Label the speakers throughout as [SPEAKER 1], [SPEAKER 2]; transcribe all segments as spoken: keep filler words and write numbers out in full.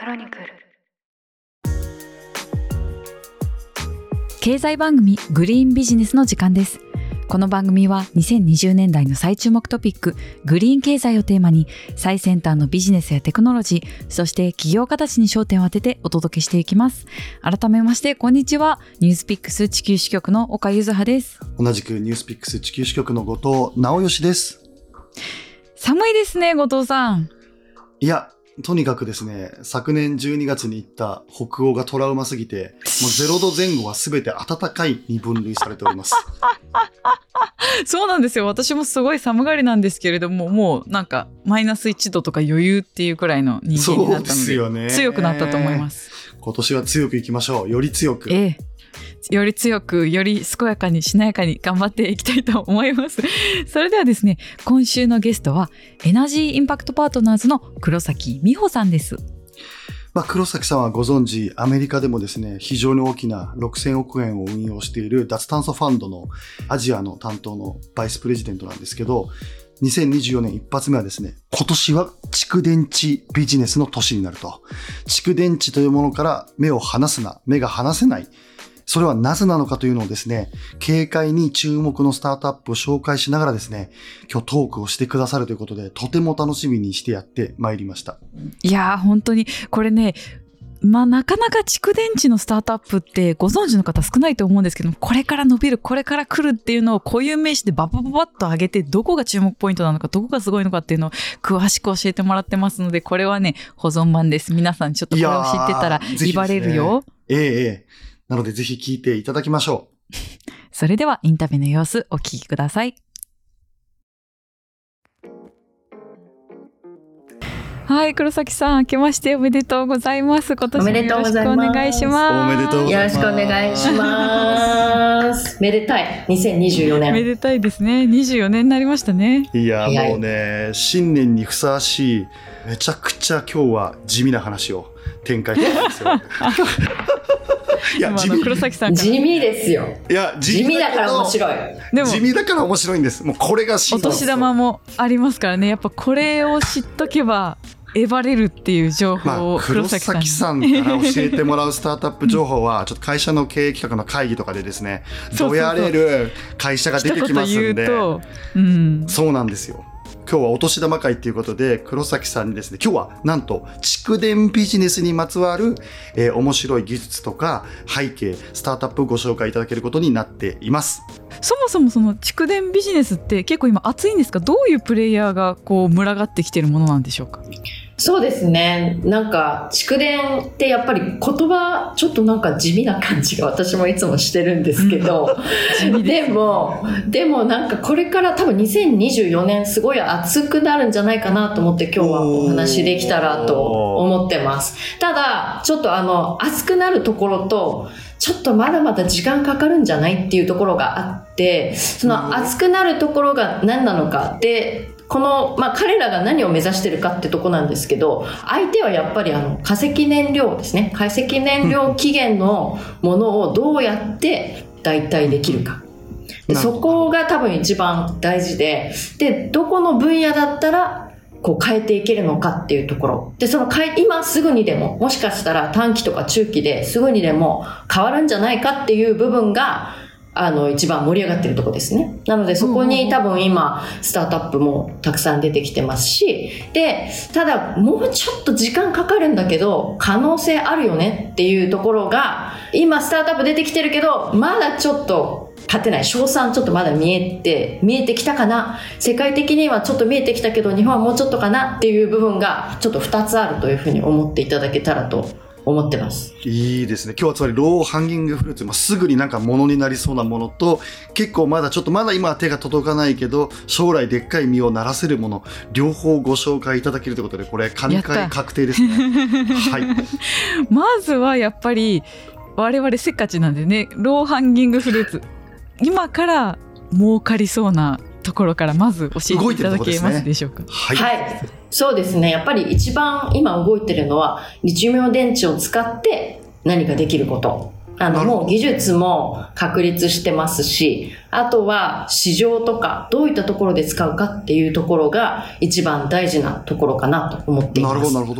[SPEAKER 1] クロニクル。
[SPEAKER 2] 経済番組グリーンビジネスの時間です。この番組はにせんにじゅうねんだいの最注目トピックグリーン経済をテーマに最先端のビジネスやテクノロジー、そして起業家たちに焦点を当ててお届けしていきます。改めましてこんにちは。ニュースピックス地球支局の岡ゆずはです。
[SPEAKER 3] 同じくニュースピックス地球支局の後藤直義です。
[SPEAKER 2] 寒いですね、後藤さん。
[SPEAKER 3] いや、とにかくですね、昨年じゅうにがつに行った北欧がトラウマすぎて、もうゼロどぜん後はすべて暖かいに分類されております。
[SPEAKER 2] そうなんですよ。私もすごい寒がりなんですけれども、もうなんかマイナスいちどとか余裕っていうくらいの人間になったので、
[SPEAKER 3] そうですよね、
[SPEAKER 2] 強くなったと思います。
[SPEAKER 3] 今年は強くいきましょう。より強く。
[SPEAKER 2] ええ。より強く、より健やかにしなやかに頑張っていきたいと思います。それではですね、今週のゲストはエナジーインパクトパートナーズの黒崎美穂さんです。
[SPEAKER 3] まあ、黒崎さんはご存知、アメリカでもですね、非常に大きなろくせんおくえんを運用している脱炭素ファンドのアジアの担当のバイスプレジデントなんですけど、にせんにじゅうよねん一発目はですね、今年は蓄電池ビジネスの年になると。蓄電池というものから目を離すな、目が離せない。それはなぜなのかというのをですね、軽快に注目のスタートアップを紹介しながらですね、今日トークをしてくださるということで、とても楽しみにしてやってまいりました。
[SPEAKER 2] いやー、本当にこれね、まあなかなか蓄電池のスタートアップってご存知の方少ないと思うんですけども、これから伸びる、これから来るっていうのを固有名詞でババババッと上げて、どこが注目ポイントなのか、どこがすごいのかっていうのを詳しく教えてもらってますので、これはね、保存版です。皆さんちょっとこれを知ってたら威張れるよ。
[SPEAKER 3] ええええ。なのでぜひ聞いていただきましょう。
[SPEAKER 2] それではインタビューの様子お聞きください。はい、黒崎さん、明けましておめでとうございます。今年もよろしくお願いします。
[SPEAKER 3] おめでとうございます。
[SPEAKER 4] よろしくお願いします。めでたいにせんにじゅうよねん。
[SPEAKER 2] めでたいですね。にじゅうよねんになりましたね。
[SPEAKER 3] いや、もうね、新年にふさわしい、めちゃくちゃ今日は地味な話を展開してるんですよ。
[SPEAKER 2] いや、地味、黒崎さんから
[SPEAKER 4] 地味ですよ。
[SPEAKER 3] いや、
[SPEAKER 4] 地味だから面白い。
[SPEAKER 2] でも
[SPEAKER 3] 地味だから面白いんです。もうこれが真
[SPEAKER 2] お年玉もありますからね。やっぱこれを知っとけばえばれるっていう情報を、
[SPEAKER 3] まあ、黒崎さんから教えてもらうスタートアップ情報はちょっと会社の経営企画の会議とかでですね、どやれる会社が出てきますんで、
[SPEAKER 2] うん、
[SPEAKER 3] そうなんですよ。今日はお年玉会ということで、黒崎さんにですね、今日はなんと蓄電ビジネスにまつわる、えー、面白い技術とか背景、スタートアップをご紹介いただけることになっています。
[SPEAKER 2] そもそもその蓄電ビジネスって結構今熱いんですか？どういうプレイヤーがこう群がってきているものなんでしょうか？
[SPEAKER 4] そうですね。なんか蓄電ってやっぱり言葉ちょっとなんか地味な感じが私もいつもしてるんですけどでもでもなんかこれから多分にせんにじゅうよねんすごい熱くなるんじゃないかなと思って今日はお話できたらと思ってます。ただちょっとあの熱くなるところとちょっとまだまだ時間かかるんじゃないっていうところがあって、その熱くなるところが何なのかで、この、まあ、彼らが何を目指してるかってとこなんですけど、相手はやっぱりあの化石燃料ですね。化石燃料起源のものをどうやって代替できるか。でそこが多分一番大事で、で、どこの分野だったらこう変えていけるのかっていうところ。で、その変え、今すぐにでも、もしかしたら短期とか中期ですぐにでも変わるんじゃないかっていう部分が、あの、一番盛り上がってるところですね。なので、そこに多分今、スタートアップもたくさん出てきてますし、で、ただ、もうちょっと時間かかるんだけど、可能性あるよねっていうところが、今、スタートアップ出てきてるけど、まだちょっと、勝てない。賞賛ちょっとまだ見えて、見えてきたかな。世界的にはちょっと見えてきたけど、日本はもうちょっとかなっていう部分が、ちょっと二つあるというふうに思っていただけたらと思ってます。
[SPEAKER 3] いいですね。今日はつまりローハンギングフルーツ、まあ、すぐになんか物になりそうなものと、結構まだちょっとまだ今は手が届かないけど将来でっかい実をならせるもの、両方ご紹介いただけるということで、これ神回確定ですね。はい。
[SPEAKER 2] まずはやっぱり我々せっかちなんでね、ローハンギングフルーツ、今から儲かりそうなところからまず教えていただけますでしょうか？
[SPEAKER 3] はい、
[SPEAKER 4] はい、そうですね。やっぱり一番今動いてるのはリチウムイオン電池を使って何かできること。あのもう技術も確立してますし、あとは市場とかどういったところで使うかっていうところが一番大事なところかなと思っています。
[SPEAKER 3] なるほどなるほど。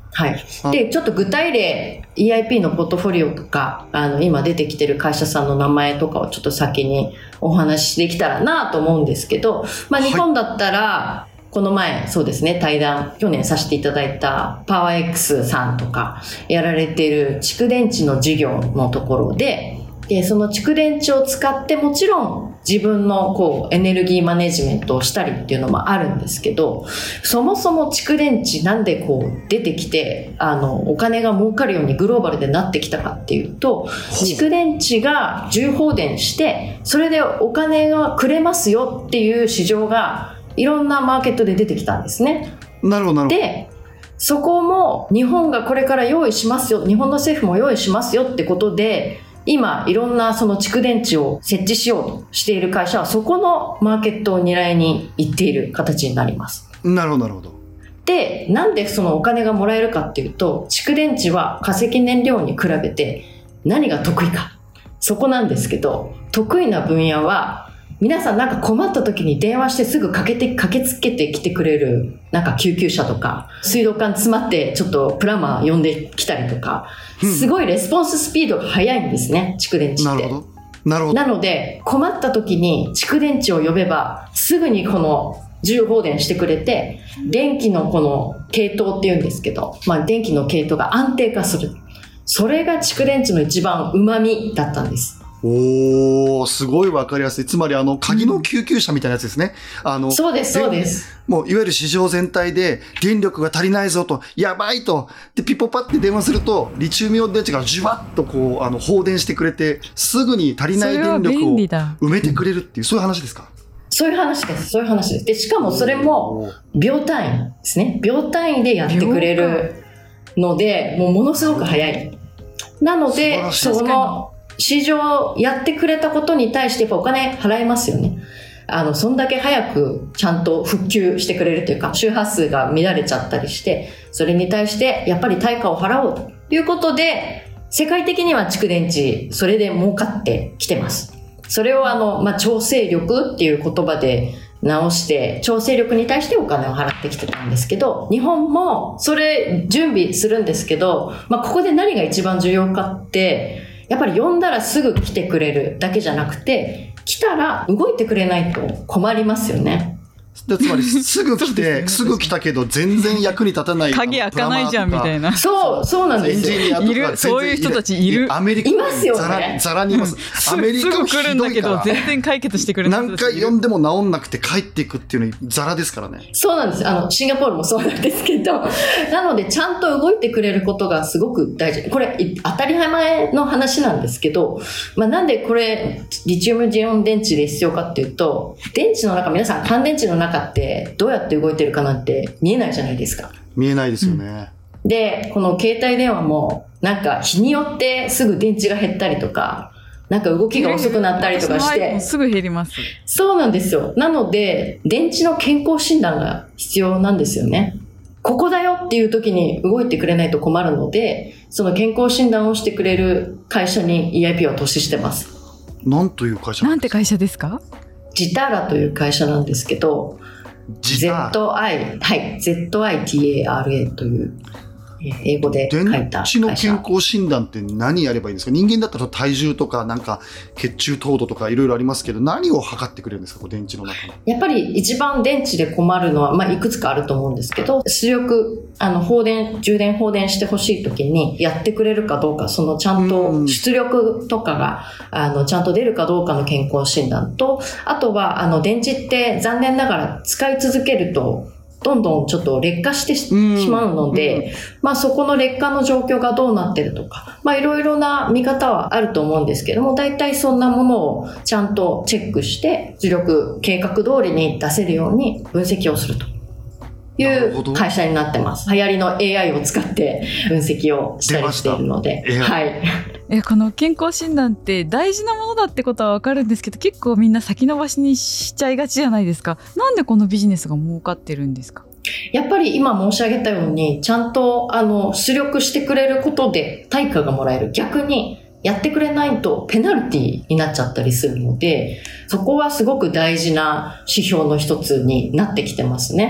[SPEAKER 4] はい。で、ちょっと具体例、イーアイピー のポートフォリオとか、あの、今出てきてる会社さんの名前とかをちょっと先にお話しできたらなと思うんですけど、まあ、日本だったら、はい、この前、そうですね、対談、去年させていただいたパワー X さんとか、やられている蓄電池の事業のところで、で、その蓄電池を使ってもちろん自分のこうエネルギーマネジメントをしたりっていうのもあるんですけど、そもそも蓄電池なんでこう出てきて、あの、お金が儲かるようにグローバルでなってきたかっていうと、蓄電池が重放電して、それでお金がくれますよっていう市場がいろんなマーケットで出てきたんですね。
[SPEAKER 3] なるほど、なるほど。
[SPEAKER 4] で、そこも日本がこれから用意しますよ、日本の政府も用意しますよってことで、今いろんなその蓄電池を設置しようとしている会社はそこのマーケットを狙いに行っている形になります。
[SPEAKER 3] なるほど、なるほど。
[SPEAKER 4] で、なんでそのお金がもらえるかっていうと、蓄電池は化石燃料に比べて何が得意か。そこなんですけど、得意な分野は皆さんなんか困った時に電話してすぐ駆けて、駆けつけてきてくれるなんか救急車とか、水道管詰まってちょっとプランマー呼んできたりとか、すごいレスポンススピードが速いんですね、蓄電池って。
[SPEAKER 3] なるほど。なるほど。
[SPEAKER 4] なので、困った時に蓄電池を呼べば、すぐにこの重放電してくれて、電気のこの系統っていうんですけど、まあ電気の系統が安定化する。それが蓄電池の一番旨味だったんです。
[SPEAKER 3] おー、すごいわかりやすい。つまりあの鍵の救急車みたいなやつですね。あの
[SPEAKER 4] そうです、そうです。
[SPEAKER 3] もういわゆる市場全体で電力が足りないぞと、やばいと、でピポパって電話すると、リチウムイオン電池がじゅわっとこうあの放電してくれて、すぐに足りない電力を埋めてくれるっていう、そういう話ですか？
[SPEAKER 4] そういう話です。そういう話です。で、しかもそれも秒単位ですね。秒単位でやってくれるので、もうものすごく早い。なので、その市場やってくれたことに対してやっぱお金払いますよね。あの、そんだけ早くちゃんと復旧してくれるというか、周波数が乱れちゃったりして、それに対してやっぱり対価を払おうということで、世界的には蓄電池、それで儲かってきてます。それをあの、まあ、調整力っていう言葉で直して、調整力に対してお金を払ってきてたんですけど、日本もそれ準備するんですけど、まあ、ここで何が一番重要かって、やっぱり呼んだらすぐ来てくれるだけじゃなくて、来たら動いてくれないと困りますよね。
[SPEAKER 3] でつまりすぐ来て、ね、すぐ来たけど全然役に立たない
[SPEAKER 2] 鍵開かないじゃんみたいな。
[SPEAKER 4] そうそうなんですよ。
[SPEAKER 2] いる、そういう人たちいる。
[SPEAKER 3] アメリカ
[SPEAKER 4] いますよね。
[SPEAKER 3] ざらにいます。アメリカ
[SPEAKER 2] すぐ来るんだけど全然解決してくれない。
[SPEAKER 3] 何回呼んでも治んなくて帰っていくっていうのざらですからね。
[SPEAKER 4] そうなんです。あのシンガポールもそうなんですけど、なのでちゃんと動いてくれることがすごく大事。これ当たり前の話なんですけど、まあ、なんでこれリチウムイオン電池で必要かっていうと、電池の中、皆さん乾電池の中ってどうやって動いてるかなんて見えないじゃないですか。
[SPEAKER 3] 見えないですよね。
[SPEAKER 4] うん、で、この携帯電話もなんか日によってすぐ電池が減ったりとか、なんか動きが遅くなったりとかして、
[SPEAKER 2] すぐ減ります。
[SPEAKER 4] そうなんですよ。なので電池の健康診断が必要なんですよね。ここだよっていう時に動いてくれないと困るので、その健康診断をしてくれる会社に イーアイピー は投資してます。
[SPEAKER 3] なんという会社
[SPEAKER 2] なんて会社ですか？
[SPEAKER 4] ジターラという会社なんですけど、ゼットアイ、はい、ゼットアイティーエーアールエー という英語で書いた会社。
[SPEAKER 3] 電池の健康診断って何やればいいんですか？人間だったら体重とかなんか血中糖度とかいろいろありますけど、何を測ってくれるんですか？電池の中の。
[SPEAKER 4] やっぱり一番電池で困るのは、まあ、いくつかあると思うんですけど、出力、あの放電、充電放電してほしい時にやってくれるかどうか、そのちゃんと出力とかがあのちゃんと出るかどうかの健康診断と、あとはあの電池って残念ながら使い続けるとどんどんちょっと劣化してしまうので、まあそこの劣化の状況がどうなってるとか、まあいろいろな見方はあると思うんですけども、大体そんなものをちゃんとチェックして、出力計画通りに出せるように分析をするという会社になってます。流行りの エーアイ を使って分析をしたりしているので。はい。
[SPEAKER 2] え、この健康診断って大事なものだってことはわかるんですけど、結構みんな先延ばしにしちゃいがちじゃないですか。なんでこのビジネスが儲かってるんですか？
[SPEAKER 4] やっぱり今申し上げたように、ちゃんとあの出力してくれることで対価がもらえる。逆にやってくれないとペナルティになっちゃったりするので、そこはすごく大事な指標の一つになってきてますね。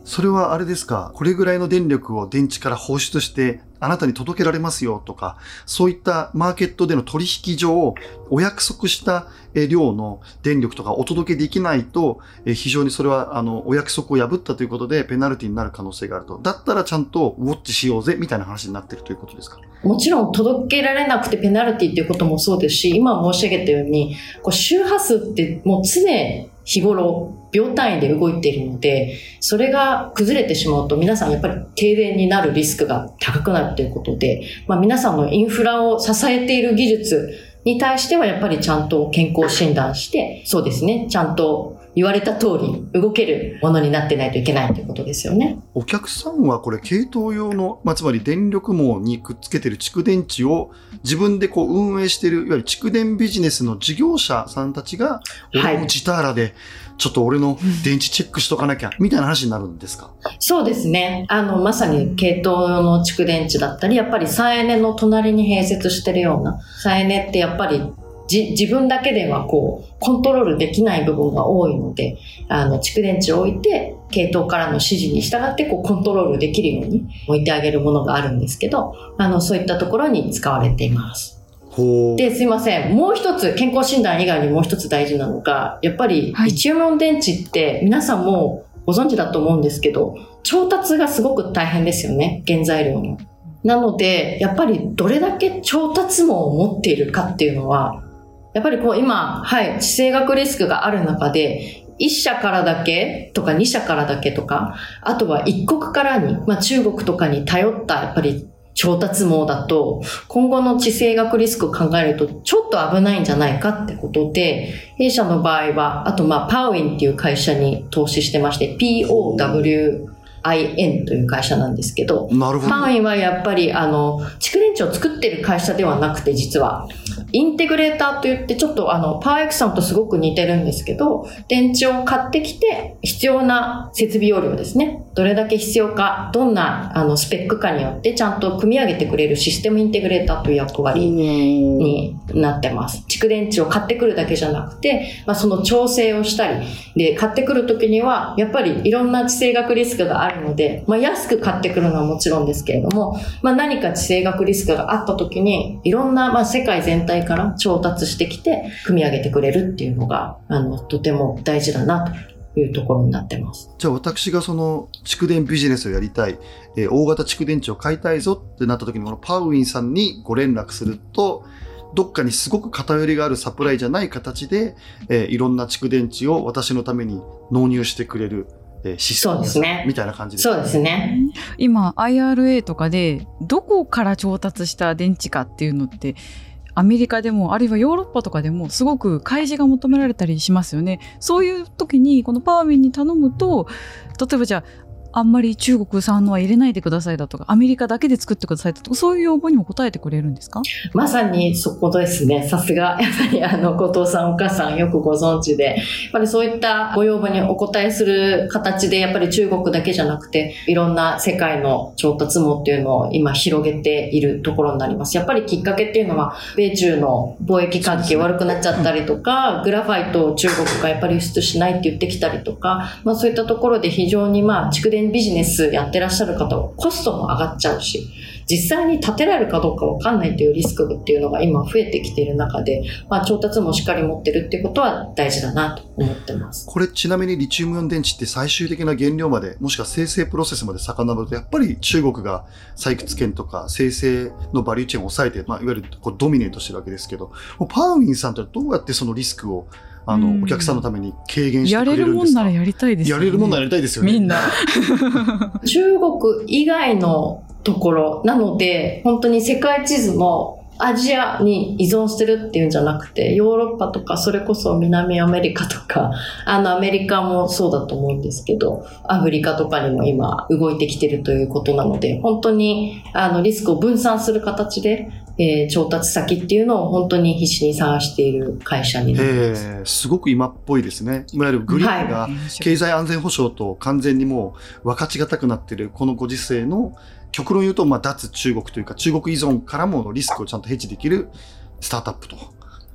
[SPEAKER 3] それはあれですか、これぐらいの電力を電池から放出してあなたに届けられますよとか、そういったマーケットでの取引上お約束した量の電力とかお届けできないと、非常にそれはあのお約束を破ったということでペナルティになる可能性があると。だったらちゃんとウォッチしようぜみたいな話になっているということですか？
[SPEAKER 4] もちろん届けられなくてペナルティっていうこともそうですし、今申し上げたようにこう周波数ってもう常日頃秒単位で動いているので、それが崩れてしまうと皆さんやっぱり停電になるリスクが高くなるということで、まあ、皆さんのインフラを支えている技術に対してはやっぱりちゃんと健康診断して、そうですね、ちゃんと言われた通り動けるものになってないといけないということですよね。
[SPEAKER 3] お客さんはこれ系統用の、まあ、つまり電力網にくっつけている蓄電池を自分でこう運営している、いわゆる蓄電ビジネスの事業者さんたちが、俺もジターラでちょっと俺の電池チェックしとかなきゃみたいな話になるんですか？
[SPEAKER 4] そうですね。あの、まさに系統用の蓄電池だったり、やっぱり再エネの隣に併設しているような、再エネってやっぱりじ自分だけではこうコントロールできない部分が多いので、あの蓄電池を置いて系統からの指示に従ってこうコントロールできるように置いてあげるものがあるんですけど、あのそういったところに使われています。で、すいません、もう一つ健康診断以外にもう一つ大事なのが、やっぱりリチウムイオン電池って皆さんもご存知だと思うんですけど、調達がすごく大変ですよね、原材料の。なのでやっぱりどれだけ調達網を持っているかっていうのは、やっぱりこう今、はい、地政学リスクがある中で、いっ社からだけとかに社からだけとか、あとは一国からに、まあ中国とかに頼ったやっぱり調達網だと、今後の地政学リスクを考えるとちょっと危ないんじゃないかってことで、弊社の場合は、あとまあパウインっていう会社に投資してまして、ピーオーダブリューアイエヌ という会社なんですけど、
[SPEAKER 3] なるほど。
[SPEAKER 4] パウインはやっぱりあの蓄電池を作っている会社ではなくて、実はインテグレーターといってちょっとあのパワーエクさんとすごく似てるんですけど、電池を買ってきて必要な設備容量ですね、どれだけ必要か、どんなあのスペックかによってちゃんと組み上げてくれるシステムインテグレーターという役割になってます。蓄電池を買ってくるだけじゃなくて、まあ、その調整をしたりで、買ってくるときにはやっぱりいろんな地政学リスクがあるので、まあ、安く買ってくるのはもちろんですけれども、まあ、何か地政学リスクがあったときにいろんな、まあ、世界全体から調達してきて組み上げてくれるっていうのがあのとても大事だなというところになってます。
[SPEAKER 3] じゃあ私がその蓄電ビジネスをやりたい、えー、大型蓄電池を買いたいぞってなった時にこのパウインさんにご連絡すると、どっかにすごく偏りがあるサプライじゃない形で、えー、いろんな蓄電池を私のために納入してくれるシステム
[SPEAKER 4] そうですね、
[SPEAKER 3] みたいな感じですね。
[SPEAKER 4] そうですね。
[SPEAKER 2] 今 アイアールエー とかでどこから調達した電池かっていうのってアメリカでもあるいはヨーロッパとかでもすごく開示が求められたりしますよね。そういう時にこのパワーウィンに頼むと、例えばじゃああんまり中国産のは入れないでくださいだとか、アメリカだけで作ってくださいだとか、そういう要望にも応えてくれるんですか？
[SPEAKER 4] まさにそこですね。さすが、やっぱりあの、後藤さんお母さんよくご存知で、やっぱりそういったご要望にお答えする形で、やっぱり中国だけじゃなくて、いろんな世界の調達網っていうのを今広げているところになります。やっぱりきっかけっていうのは、米中の貿易関係悪くなっちゃったりとか、グラファイトを中国がやっぱり輸出しないって言ってきたりとか、まあそういったところで非常にまあ、蓄電ビジネスやってらっしゃる方はコストも上がっちゃうし、実際に建てられるかどうかわかんないというリスクっていうのが今増えてきている中で、まあ、調達もしっかり持ってるっていうことは大事だなと思ってます。
[SPEAKER 3] これちなみにリチウムイオン電池って最終的な原料まで、もしくは生成プロセスまで遡ると、やっぱり中国が採掘権とか生成のバリューチェーンを抑えて、まあ、いわゆるこうドミネートしてるわけですけど、パウインさんってどうやってそのリスクをあの、お客さんのために軽減してくれるんですか？
[SPEAKER 2] やれるもんならやりたいですよね。
[SPEAKER 3] やれるもんならやりたいですよね。
[SPEAKER 2] みんな。
[SPEAKER 4] 中国以外のところなので、本当に世界地図のアジアに依存してるっていうんじゃなくて、ヨーロッパとかそれこそ南アメリカとか、あのアメリカもそうだと思うんですけど、アフリカとかにも今動いてきてるということなので、本当にあのリスクを分散する形で、えー、調達先っていうのを本当に必死に探している会社になります。
[SPEAKER 3] へー、すごく今っぽいですね。いわゆるグリーンが経済安全保障と完全にもう分かちがたくなっているこのご時世の極論言うと、まあ脱中国というか中国依存からもリスクをちゃんとヘッジできるスタートアップと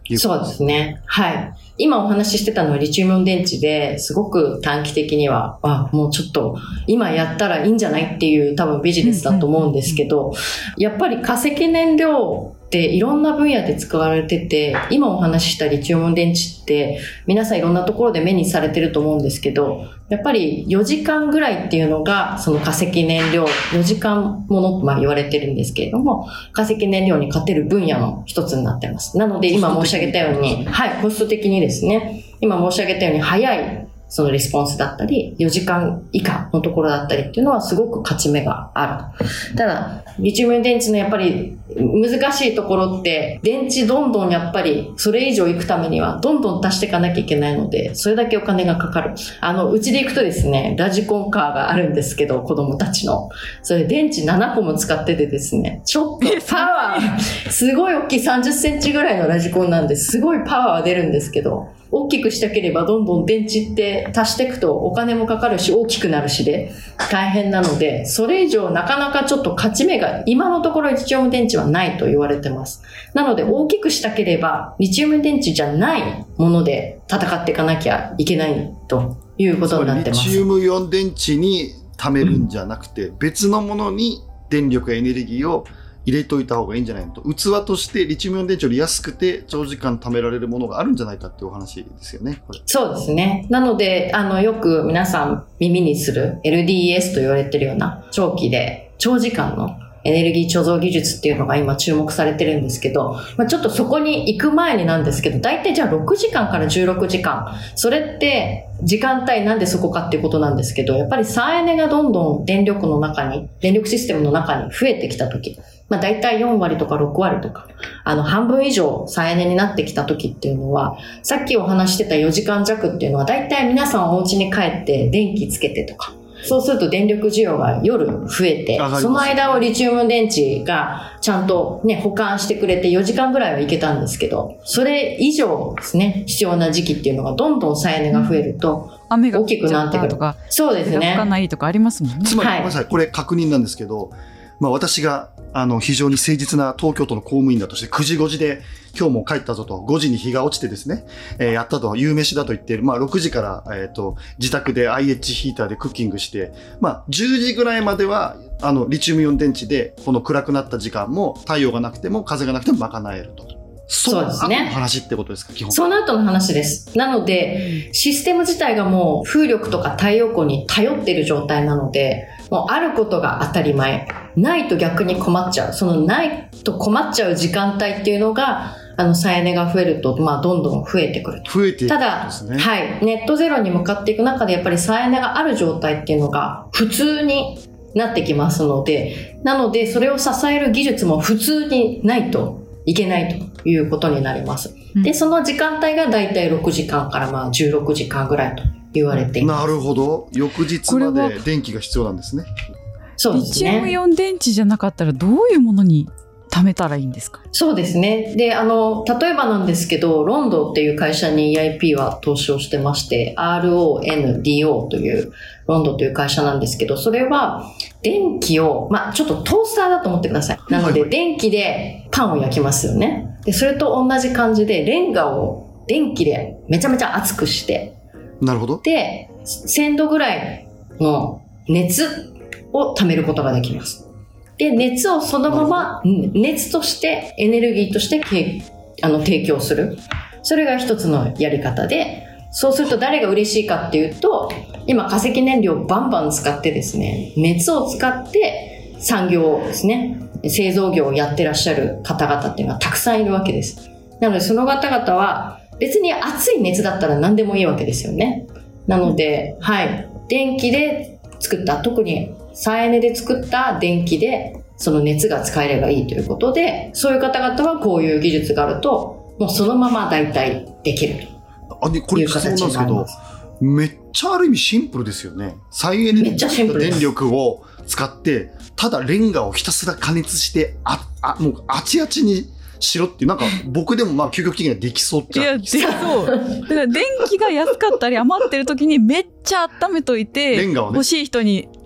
[SPEAKER 3] いうこと
[SPEAKER 4] そうですね。はい。今お話ししてたのはリチウムイオン電池ですごく短期的には、あ、もうちょっと今やったらいいんじゃないっていう多分ビジネスだと思うんですけど、やっぱり化石燃料っていろんな分野で使われてて、今お話ししたリチウムイオン電池って皆さんいろんなところで目にされてると思うんですけど、やっぱりよじかんぐらいっていうのがその化石燃料、よじかんものとまあ言われてるんですけれども、化石燃料に勝てる分野の一つになってます。なので今申し上げたように、はい、コスト的にですね、今申し上げたように早いそのレスポンスだったり、よじかん以下のところだったりっていうのはすごく勝ち目がある。ただ、リチウムイオン電池のやっぱり難しいところって、電池どんどんやっぱりそれ以上行くためにはどんどん足していかなきゃいけないので、それだけお金がかかる。あの、うちで行くとですね、ラジコンカーがあるんですけど、子供たちの。それ電池ななこも使っててですね、ちょっとパワー、すごい大きいさんじゅっセンチぐらいのラジコンなんです、すごいパワーは出るんですけど、大きくしたければどんどん電池って足していくとお金もかかるし大きくなるしで大変なので、それ以上なかなかちょっと勝ち目が今のところリチウム電池はないと言われてます。なので大きくしたければリチウム電池じゃないもので戦っていかなきゃいけないということになってます。
[SPEAKER 3] リチウムイオン電池に貯めるんじゃなくて、うん、別のものに電力やエネルギーを入れといた方がいいんじゃないのと、器としてリチウムイオン電池より安くて長時間貯められるものがあるんじゃないかっていうお話ですよね。これ
[SPEAKER 4] そうですね。なので、あの、よく皆さん耳にする エルディーイーエス と言われているような長期で長時間のエネルギー貯蔵技術っていうのが今注目されてるんですけど、まあ、ちょっとそこに行く前になんですけど、だいたいじゃあろくじかんからじゅうろくじかん。それって時間帯なんでそこかっていうことなんですけど、やっぱり再エネがどんどん電力の中に、電力システムの中に増えてきたとき、まあだいたいよんわりとかろくわりとか、あの半分以上再エネになってきたときっていうのは、さっきお話してたよじかん弱っていうのはだいたい皆さんお家に帰って電気つけてとか、そうすると電力需要が夜増えて、その間をリチウム電池がちゃんとね、保管してくれてよじかんぐらいはいけたんですけど、それ以上ですね、必要な時期っていうのがどんどん再エネが増えると、大きくなってくるとか、そうですね。
[SPEAKER 2] 吹かないとかありますもんね。
[SPEAKER 3] つまり、ごめんなさい、これ確認なんですけど、まあ私があの非常に誠実な東京都の公務員だとしてくじごじで今日も帰ったぞと、ごじに日が落ちてですね、えー、やったと、夕飯だと言っている、まあろくじから、えっと、自宅で アイエイチ ヒーターでクッキングして、まあじゅうじぐらいまでは、あの、リチウムイオン電池で、この暗くなった時間も太陽がなくても風がなくても賄えると。
[SPEAKER 4] そうですね。
[SPEAKER 3] その後の話ってことですか、基本。
[SPEAKER 4] その後の話です。なので、システム自体がもう風力とか太陽光に頼っている状態なので、もうあることが当たり前。ないと逆に困っちゃう。そのないと困っちゃう時間帯っていうのが、あの、再エネが増えると、まあ、どんどん増えてくると。
[SPEAKER 3] 増えていくんですね。
[SPEAKER 4] ただ、はい。ネットゼロに向かっていく中で、やっぱり再エネがある状態っていうのが普通になってきますので、なので、それを支える技術も普通にないといけないということになります。うん、で、その時間帯がだいたいろくじかんからまあじゅうろくじかんぐらいと言われています。
[SPEAKER 3] なるほど。翌日まで電気が必要なんですね。
[SPEAKER 4] そうですね。
[SPEAKER 2] リチウムイオン電池じゃなかったらどういうものに貯めたらいいんですか？
[SPEAKER 4] そうですね。で、あの、例えばなんですけど、ロンドっていう会社に イーアイピー は投資をしてまして、アールオーエヌディーオー というロンドという会社なんですけど、それは電気を、まあちょっとトースターだと思ってください。なので、電気でパンを焼きますよね。で、それと同じ感じで、レンガを電気でめちゃめちゃ熱くして、
[SPEAKER 3] なるほど。
[SPEAKER 4] で、せんどぐらいの熱を貯めることができます。で、熱をそのまま熱としてエネルギーとしてあの提供する。それが一つのやり方で、そうすると誰が嬉しいかっていうと、今化石燃料をバンバン使ってですね、熱を使って産業ですね、製造業をやってらっしゃる方々っていうのはたくさんいるわけです。なのでその方々は別に熱い熱だったら何でもいいわけですよね。なので、はい、電気で作った、特に再エネで作った電気でその熱が使えればいいということで、そういう方々はこういう技術があるともうそのまま大体できるという形になります。
[SPEAKER 3] めっちゃある意味シンプルですよね。再エネで作った電力を使ってただレンガをひたすら加熱してああもうあちあちにしろっていう、なんか僕でもまあ究極的にはできそうって
[SPEAKER 2] いやできそう。だから電気が安かったり余ってる時にめっちゃ温めといて、レンガをね、欲しい人に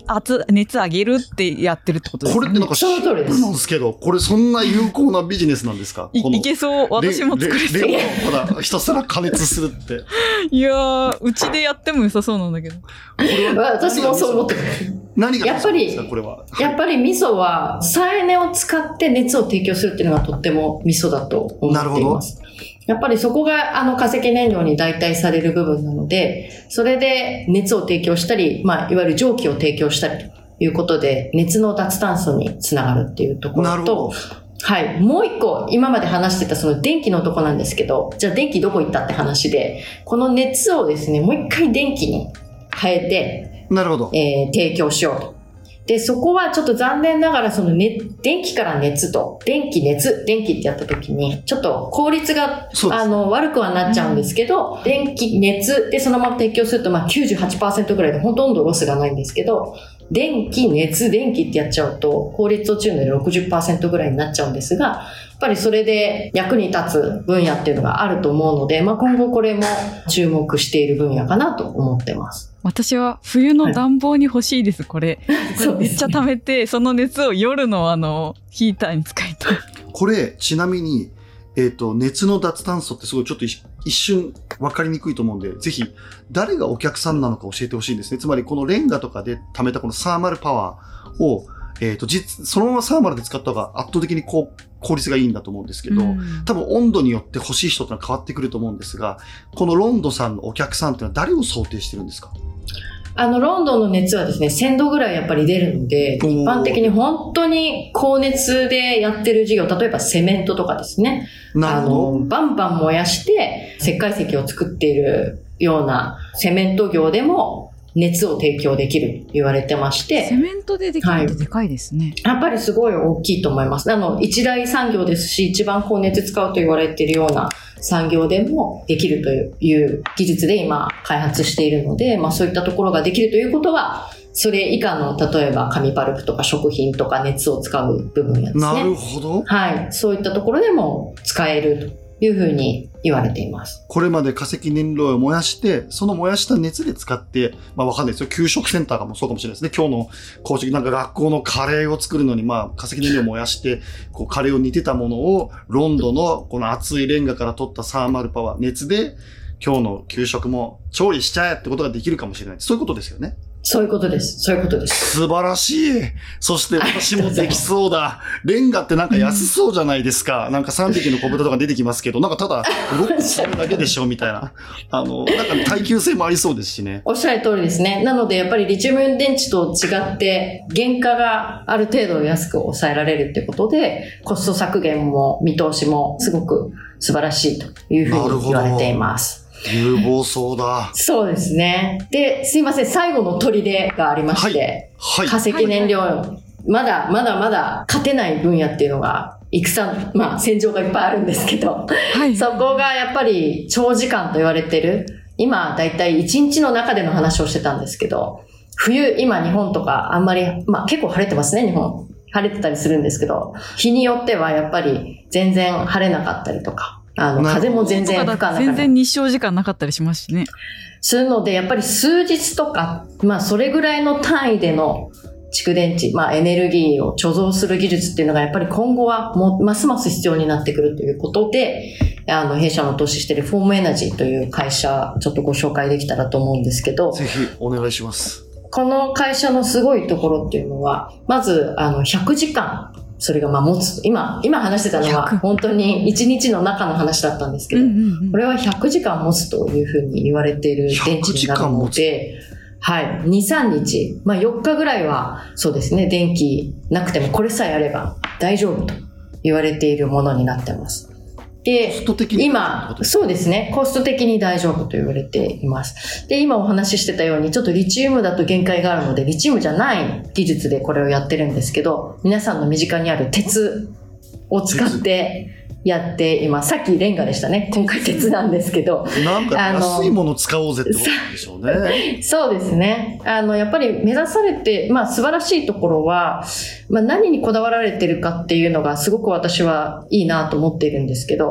[SPEAKER 2] 圧、熱上げるってやってるってことですよね。
[SPEAKER 3] これってなんかシンプルなんですけど、これそんな有効なビジネスなんですか？
[SPEAKER 2] い, いけそう。私も作れそう。
[SPEAKER 3] レンガをただひたすら加熱するって。
[SPEAKER 2] いやー、うちでやっても良さそうなんだけど。こ
[SPEAKER 4] れは私もそう思ってます。
[SPEAKER 3] 何がそうですか、これは。
[SPEAKER 4] やっぱり味噌は再エネを使って熱を提供するっていうのがとっても味噌だと思っています。やっぱりそこがあの化石燃料に代替される部分なので、それで熱を提供したり、まあいわゆる蒸気を提供したりということで、熱の脱炭素につながるっていうところと、はい。もう一個、今まで話してたその電気のとこなんですけど、じゃあ電気どこ行ったって話で、この熱をですね、もう一回電気に変えて、
[SPEAKER 3] なるほど。
[SPEAKER 4] えー、提供しようと。で、そこはちょっと残念ながらそのね、電気から熱と、電気熱、電気ってやった時に、ちょっと効率が、あの、悪くはなっちゃうんですけど、電気熱でそのまま提供すると、まあ きゅうじゅうはちパーセント ぐらいでほとんどロスがないんですけど、電気、熱、電気ってやっちゃうと、効率落ちるので ろくじゅっパーセント ぐらいになっちゃうんですが、やっぱりそれで役に立つ分野っていうのがあると思うので、まあ今後これも注目している分野かなと思ってます。
[SPEAKER 2] 私は冬の暖房に欲しいです、はい、これ。
[SPEAKER 4] そうですね。
[SPEAKER 2] めっちゃ貯めて、その熱を夜のあの、ヒーターに使いたい。
[SPEAKER 3] これ、ちなみに、えっと、熱の脱炭素ってすごいちょっと一瞬分かりにくいと思うんで、ぜひ、誰がお客さんなのか教えてほしいんですね。つまり、このレンガとかで貯めたこのサーマルパワーを、えっと、実、そのままサーマルで使った方が圧倒的にこう、効率がいいんだと思うんですけど、うん、多分温度によって欲しい人ってのは変わってくると思うんですが、このロンドさんのお客さんっていうのは誰を想定してるんですか？
[SPEAKER 4] あの、ロンドンの熱はですね、せんどぐらいやっぱり出るので、一般的に本当に高熱でやってる事業、例えばセメントとかですね。
[SPEAKER 3] なるほど。
[SPEAKER 4] あの、バンバン燃やして石灰石を作っているようなセメント業でも熱を提供できると言われてまして。
[SPEAKER 2] セメントでできるってでかいですね。
[SPEAKER 4] はい、やっぱりすごい大きいと思います。あの、一大産業ですし、一番高熱使うと言われているような産業でもできるという技術で今開発しているので、まあそういったところができるということは、それ以下の例えば紙パルプとか食品とか熱を使う部分やですね。
[SPEAKER 3] なるほど。
[SPEAKER 4] はい。そういったところでも使えるというふうに言われています。
[SPEAKER 3] これまで化石燃料を燃やして、その燃やした熱で使って、まあわかんないですよ。給食センターがもそうかもしれないですね。今日の公式なんか学校のカレーを作るのに、まあ化石燃料を燃やして、こうカレーを煮てたものをロンドのこの熱いレンガから取ったサーマルパワー、熱で今日の給食も調理しちゃえってことができるかもしれない。そういうことですよね。
[SPEAKER 4] そういうことです。そういうことです。
[SPEAKER 3] 素晴らしい。そして私もできそうだ。レンガってなんか安そうじゃないですか。なんかさんびきの小豚とか出てきますけど、なんかただ動くするだけでしょみたいな。あの、なんか耐久性もありそうですしね。
[SPEAKER 4] おっしゃる通りですね。なのでやっぱりリチウムイオン電池と違って原価がある程度安く抑えられるってことで、コスト削減も見通しもすごく素晴らしいというふうに言われています。
[SPEAKER 3] 有望そうだ。
[SPEAKER 4] そうですね。で、すいません。最後の砦がありまして、はいはい、化石燃料、はい、まだまだまだ勝てない分野っていうのが、戦、まあ戦場がいっぱいあるんですけど、はい、そこがやっぱり長時間と言われてる。今だいたいいちにちの中での話をしてたんですけど、冬、今日本とかあんまり、まあ結構晴れてますね、日本。晴れてたりするんですけど、日によってはやっぱり全然晴れなかったりとか、あの、風も全然吹かなかった。
[SPEAKER 2] 全然日照時間なかったりしますしね。
[SPEAKER 4] するので、やっぱり数日とか、まあそれぐらいの単位での蓄電池、まあエネルギーを貯蔵する技術っていうのがやっぱり今後はもますます必要になってくるということで、あの、弊社の投資しているフォームエナジーという会社、ちょっとご紹介できたらと思うんですけど。
[SPEAKER 3] ぜひお願いします。
[SPEAKER 4] この会社のすごいところっていうのは、まず、あの、ひゃくじかん、それがまあ持つ。今、今話してたのは本当にいちにちの中の話だったんですけど、うんうんうん、これはひゃくじかん持つというふうに言われている電池になるので、はい。に、さんにち、まあよっかぐらいは、そうですね、電気なくてもこれさえあれば大丈夫と言われているものになってます。で、
[SPEAKER 3] コスト的に
[SPEAKER 4] 今、そうですね、コスト的に大丈夫と言われています。で、今お話ししてたように、ちょっとリチウムだと限界があるので、リチウムじゃない技術でこれをやってるんですけど、皆さんの身近にある鉄を使ってやっています。さっきレンガでしたね。今回鉄なんですけど。
[SPEAKER 3] なんか安いもの使おうぜってことなんでしょうね。
[SPEAKER 4] そうですね。あの、やっぱり目指されて、まあ素晴らしいところは、まあ何にこだわられてるかっていうのがすごく私はいいなと思っているんですけど、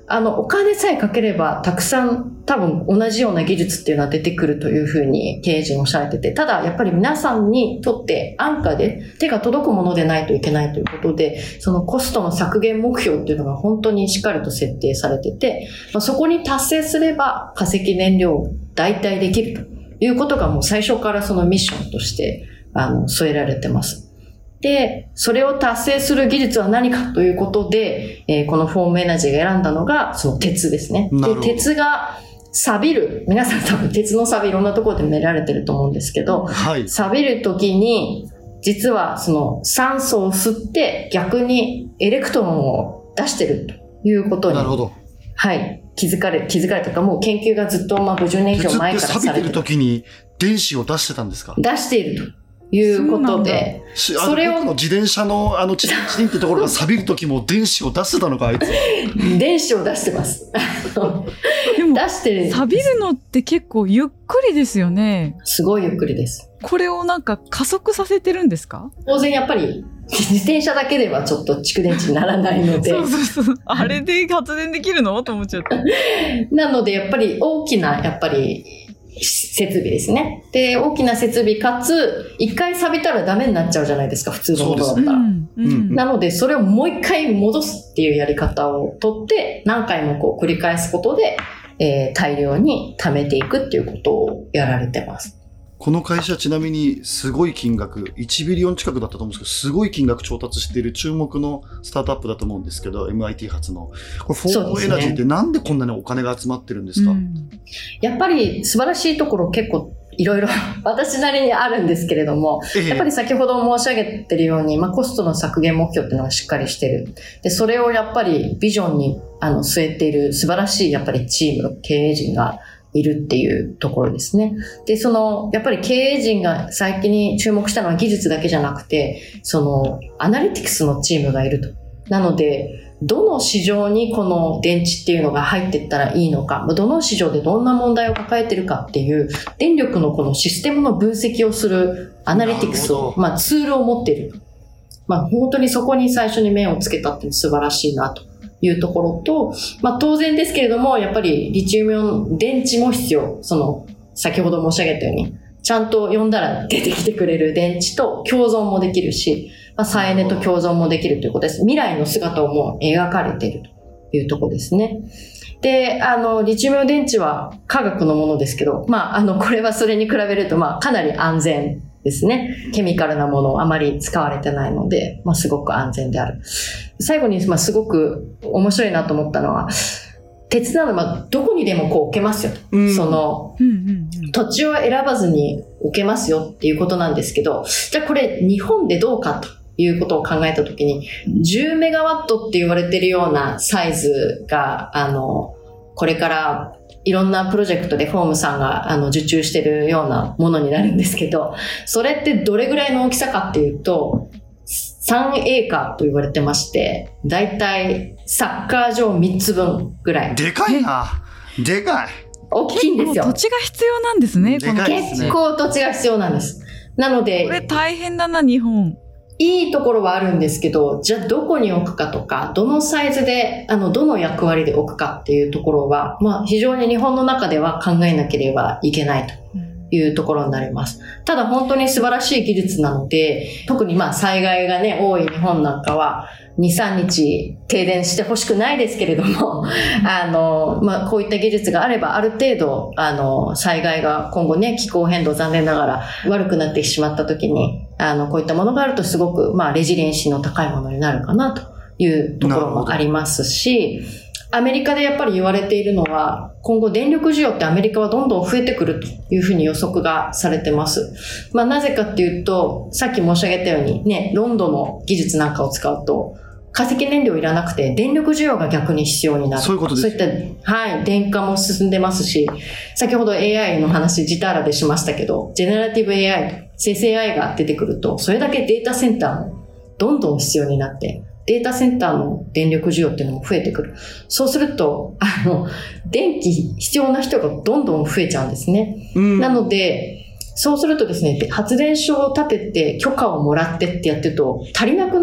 [SPEAKER 4] あの、お金さえかければ、たくさん多分同じような技術っていうのは出てくるというふうに経営陣おっしゃられてて、ただやっぱり皆さんにとって安価で手が届くものでないといけないということで、そのコストの削減目標っていうのが本当にしっかりと設定されてて、まあ、そこに達成すれば化石燃料を代替できるということがもう最初からそのミッションとしてあの添えられてます。で、それを達成する技術は何かということで、えー、このフォームエナジーが選んだのが、その鉄ですね。で、鉄が錆びる。皆さん多分鉄の錆びいろんなところで見られてると思うんですけど、はい、錆びるときに、実はその酸素を吸って逆にエレクトロンを出してるということに。
[SPEAKER 3] なるほど。
[SPEAKER 4] はい。気づかれ、気づかれたか、もう研究がずっとまあごじゅうねん以上前からされてる。
[SPEAKER 3] 鉄って錆びてるときに電子を出してたんですか？
[SPEAKER 4] 出していると。いうことで、
[SPEAKER 3] それを僕の自転車のあのチリンチリンってところが錆びるときも電子を出してたのか、あいつ。
[SPEAKER 4] 電子を出してます。
[SPEAKER 2] でも出してる。錆びるのって結構ゆっくりですよね。
[SPEAKER 4] すごいゆっくりです。
[SPEAKER 2] これをなんか加速させてるんですか？
[SPEAKER 4] 当然やっぱり自転車だけではちょっと蓄電池にならないので。
[SPEAKER 2] そうそうそう。あれで発電できるのと思っちゃった。
[SPEAKER 4] なのでやっぱり大きなやっぱり設備ですね。で、大きな設備かつ、一回錆びたらダメになっちゃうじゃないですか、普通のものだったら。うんうん、なので、それをもう一回戻すっていうやり方をとって、何回もこう繰り返すことで、えー、大量に貯めていくっていうことをやられてます。
[SPEAKER 3] この会社ちなみにすごい金額、いちビリオン近くだったと思うんですけど、すごい金額調達している注目のスタートアップだと思うんですけど、エムアイティー 発の。これフォームエナジーってなんでこんなにお金が集まってるんですか？うん、
[SPEAKER 4] やっぱり素晴らしいところ結構いろいろ私なりにあるんですけれども、ええ、やっぱり先ほど申し上げてるように、まあ、コストの削減目標っていうのがしっかりしてる。で、それをやっぱりビジョンにあの据えている素晴らしいやっぱりチームの経営陣がいるっていうところですね。で、その、やっぱり経営陣が最近に注目したのは技術だけじゃなくて、その、アナリティクスのチームがいると。なので、どの市場にこの電池っていうのが入っていったらいいのか、どの市場でどんな問題を抱えているかっていう、電力のこのシステムの分析をするアナリティクスを、まあツールを持っている。まあ本当にそこに最初に目をつけたって素晴らしいなというところと、まあ当然ですけれども、やっぱりリチウムイオン電池も必要。その、先ほど申し上げたように、ちゃんと呼んだら出てきてくれる電池と共存もできるし、まあ、再エネと共存もできるということです。未来の姿をもう描かれているというところですね。で、あの、リチウムイオン電池は化学のものですけど、まあ、あの、これはそれに比べると、まあ、かなり安全ですね。ケミカルなものをあまり使われてないので、まあ、すごく安全である。最後に、まあ、すごく面白いなと思ったのは、鉄なのはどこにでもこう置けますよ。うん、その、うんうんうん、土地を選ばずに置けますよっていうことなんですけど、じゃあこれ日本でどうかということを考えたときに、じゅうメガワットって言われているようなサイズが、あの、これからいろんなプロジェクトでフォームさんがあの受注しているようなものになるんですけど、それってどれぐらいの大きさかっていうと、さんエーカーと言われてまして、だいたいサッカー場みっつぶんぐらい。
[SPEAKER 3] でかいな。でかい。
[SPEAKER 4] 大きいんですよ。
[SPEAKER 2] 土地が必要なんですね。
[SPEAKER 3] でかいですね。
[SPEAKER 4] 結構土地が必要なんです。なので、
[SPEAKER 2] これ大変だな、日本。
[SPEAKER 4] いいところはあるんですけど、じゃあどこに置くかとか、どのサイズで、あの、どの役割で置くかっていうところは、まあ非常に日本の中では考えなければいけないと。いうところになります。ただ本当に素晴らしい技術なので、特にまあ災害がね、多い日本なんかは、に、さんにち停電してほしくないですけれども、あの、まあこういった技術があれば、ある程度、あの、災害が今後ね、気候変動残念ながら悪くなってしまった時に、あの、こういったものがあるとすごく、まあレジリエンシーの高いものになるかなというところもありますし、アメリカでやっぱり言われているのは、今後電力需要ってアメリカはどんどん増えてくるというふうに予測がされてます。まあなぜかっていうと、さっき申し上げたようにね、ロンドの技術なんかを使うと、化石燃料いらなくて電力需要が逆に必要になる。
[SPEAKER 3] そういうことです。
[SPEAKER 4] そういった、はい、電化も進んでますし、先ほど エーアイ の話、ジターラでしましたけど、ジェネラティブ エーアイ、生成 エーアイ が出てくると、それだけデータセンターもどんどん必要になって、データセンターの電力需要っていうのも増えてくる。そうすると、あの、電気必要な人がどんどん増えちゃうんですね。うん、なので、そうするとですね、発電所を建てて許可をもらってってやってると足りなくなっ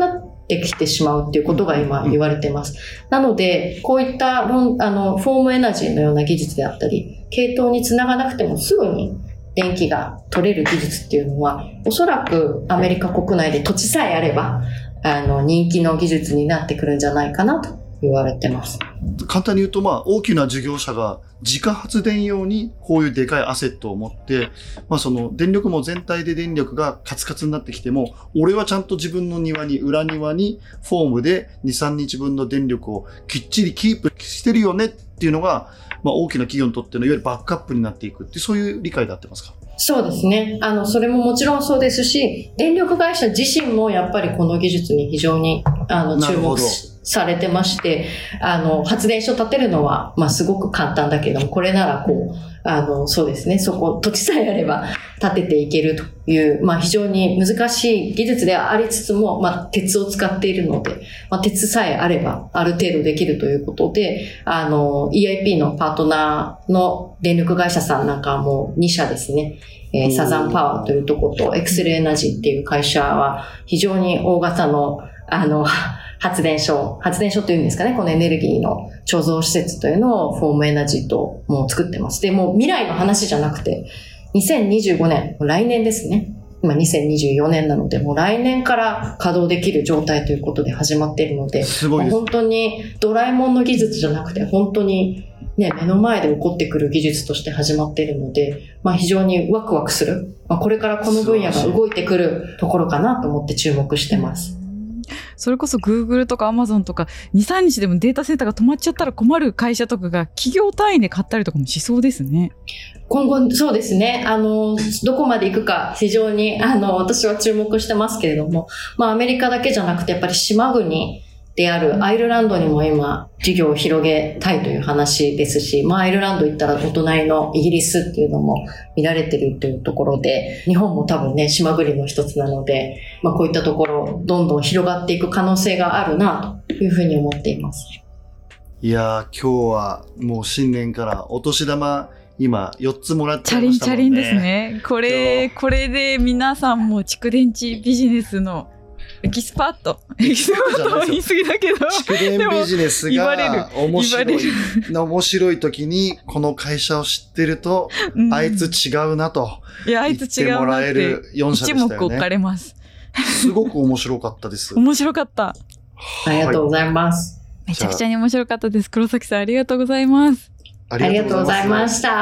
[SPEAKER 4] できてしまうっていうことが今言われてます。なので、こういった論あのフォームエナジーのような技術であったり、系統につながなくてもすぐに電気が取れる技術っていうのは、おそらくアメリカ国内で土地さえあれば、あの人気の技術になってくるんじゃないかなと言われてます。
[SPEAKER 3] 簡単に言うと、まあ、大きな事業者が自家発電用にこういうでかいアセットを持って、まあ、その電力も全体で電力がカツカツになってきても、俺はちゃんと自分の庭に、裏庭にフォームでに、さんにちぶんの電力をきっちりキープしてるよねっていうのが、まあ、大きな企業にとってのいわゆるバックアップになっていくっていう、そういう理解で合ってますか？
[SPEAKER 4] そうですね。あの、それももちろんそうですし、電力会社自身もやっぱりこの技術に非常にあの注目されてまして、あの、発電所建てるのは、まあ、すごく簡単だけども、これならこう、あの、そうですね、そこ、土地さえあれば建てていけるという、まあ、非常に難しい技術ではありつつも、まあ、鉄を使っているので、まあ、鉄さえあればある程度できるということで、あの、イーアイピー のパートナーの電力会社さんなんかもにしゃですね、えー、サザンパワーというところとエクセルエナジーっていう会社は非常に大型の、あの、発電所、発電所というんですかね、このエネルギーの貯蔵施設というのをフォームエナジーともう作ってます。で、もう未来の話じゃなくて、にせんにじゅうごねん、来年ですね。今にせんにじゅうよねんなので、もう来年から稼働できる状態ということで始まっているので、
[SPEAKER 3] すごいです。
[SPEAKER 4] 本当にドラえもんの技術じゃなくて、本当にね、目の前で起こってくる技術として始まっているので、まあ非常にワクワクする。まあ、これからこの分野が動いてくるところかなと思って注目してます。
[SPEAKER 2] それこそ Google とか Amazon とかに、さんにちでもデータセンターが止まっちゃったら困る会社とかが企業単位で買ったりとかもしそうですね。
[SPEAKER 4] 今後、そうですね。あの、どこまで行くか非常に、あの、私は注目してますけれども、まあアメリカだけじゃなくてやっぱり島国であるアイルランドにも今事業を広げたいという話ですし、まあアイルランド行ったらお隣のイギリスっていうのも見られてるというところで、日本も多分ね、島国の一つなので、まあこういったところどんどん広がっていく可能性があるなというふうに思っています。
[SPEAKER 3] いやー、今日はもう新年からお年玉今よっつもらっちゃいましたもんね。
[SPEAKER 2] チャリンチャリンですね。これ、これで皆さんも蓄電池ビジネスのエキスパート。エキスパートは言い過ぎだけど。
[SPEAKER 3] 蓄電ビジネスが面白い、面白い時にこの会社を知ってると、うん、あいつ違うなと言ってもらえるよんしゃでしたよね。
[SPEAKER 2] 一目置かれます。
[SPEAKER 3] すごく面白かったです。
[SPEAKER 2] 面白かった。
[SPEAKER 4] ありがとうございます。
[SPEAKER 2] めちゃくちゃに面白かったです。黒崎さんありがとうございます。
[SPEAKER 4] ありがとうございました。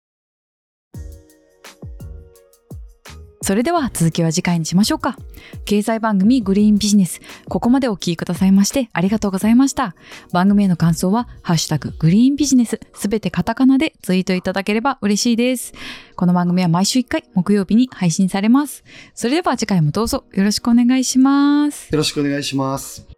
[SPEAKER 2] それでは続きは次回にしましょうか。経済番組グリーンビジネス。ここまでお聞きくださいましてありがとうございました。番組への感想はハッシュタググリーンビジネスすべてカタカナでツイートいただければ嬉しいです。この番組は毎週いっかい木曜日に配信されます。それでは次回もどうぞよろしくお願いします。
[SPEAKER 3] よろしくお願いします。